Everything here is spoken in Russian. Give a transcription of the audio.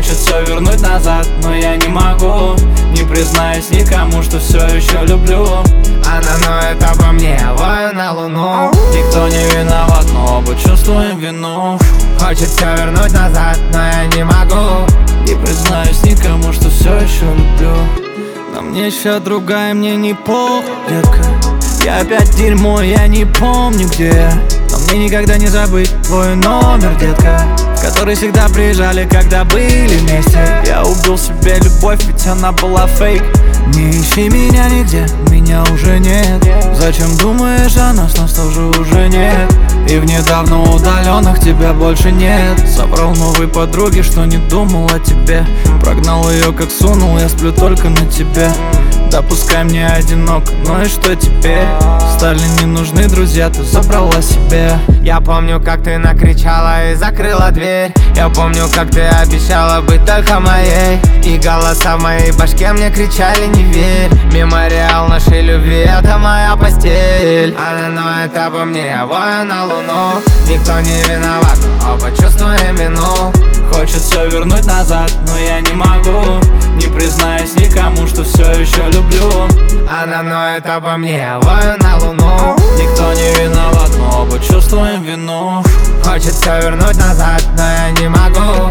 Хочет все вернуть назад, но я не могу. Не признаюсь никому, что все еще люблю. Она ноет обо мне, я вою на луну. Никто не виноват, но оба чувствуем вину. Хочет все вернуть назад, но я не могу. Не признаюсь никому, что все еще люблю. На мне еще другая, мне не пол, детка. Я опять дерьмо, я не помню где я. Но мне никогда не забыть твой номер, детка, в который всегда приезжали, когда были вместе. Я убил себе любовь, ведь она была фейк. Не ищи меня нигде, меня уже нет. Зачем думаешь о нас тоже уже нет? И в недавно удаленных тебя больше нет. Собрал новой подруги, что не думал о тебе. Прогнал ее как сунул, я сплю только на тебе. Да пускай мне одиноко, ну и что теперь? Стали не нужны друзья, ты забрала себе. Я помню, как ты накричала и закрыла дверь. Я помню, как ты обещала быть только моей. И голоса в моей башке мне кричали: не верь. Мемориал нашей любви — это моя постель. Она ноет обо мне, я вою на луну. Никто не виноват, оба чувствуем вину. Хочет все вернуть назад, но я не могу. Не признаюсь никому, что все еще люблю. Она ноет обо мне, я вою на луну. Никто не виноват, но оба чувствуем вину. Хочет все вернуть назад, но я не могу.